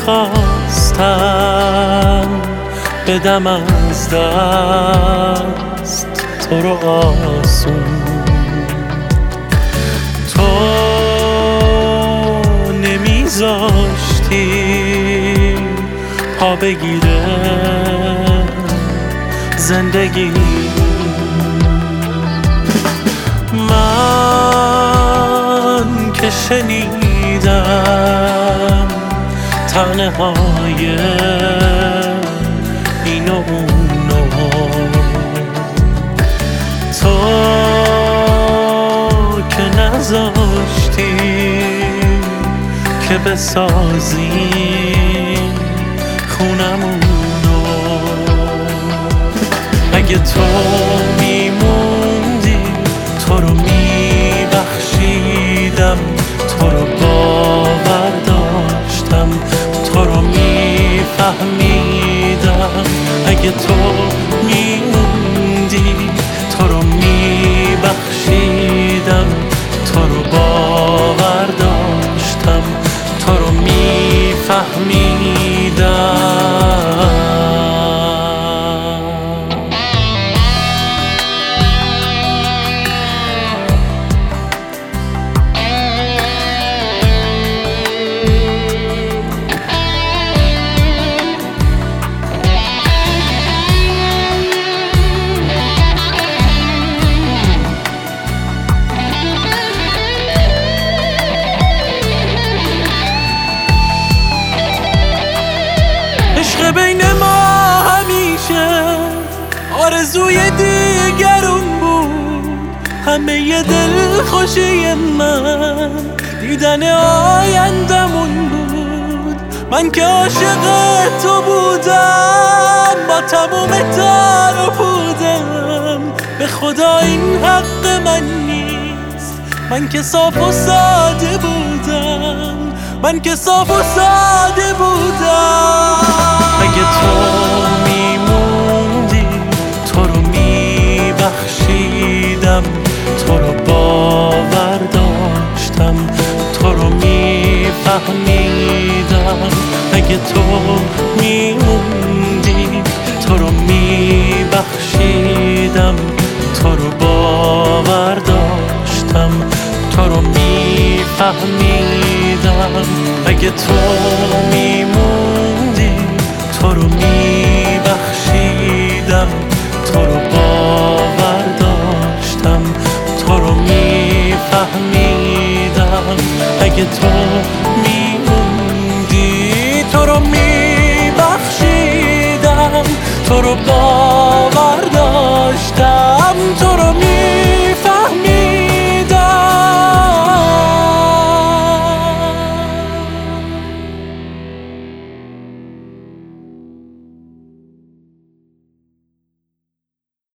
میخواستم بدم از دست تو رو آسون. تو نمیذاشتی پا بگیره زندگی. من که شنیدم تنه های این و اونو، تو که نذاشتی که بسازیم خونمونو. اگه تو میموندی تو رو میبخشیدم، تو رو باور داشتم، تو رو میفهمیدم. اگه تو میموندی تو رو میبخشیدم، تو رو باور داشتم، تو رو میفهمیدم. عشق بین ما همیشه آرزوی دیگرون بود، همه دلخوشی من دیدن آیندمون بود. من که عاشق تو بودم با تموم تار و پودم، به خدا این حق من نیست. من که صاف و ساده بودم، من که صاف و ساده بودم. اگه تو میموندی تو رو میبخشیدم، تو رو باور داشتم، تو رو میفهمیدم. اگه تو میموندی تو رو میبخشیدم، تو رو باور داشتم، تو رو میفهمیدم. اگه تو میموندی تو رو میبخشیدم، تو رو باور داشتم، تو رو میفهمیدم. اگه تو میموندی تو رو میبخشیدم، تو رو باور داشتم،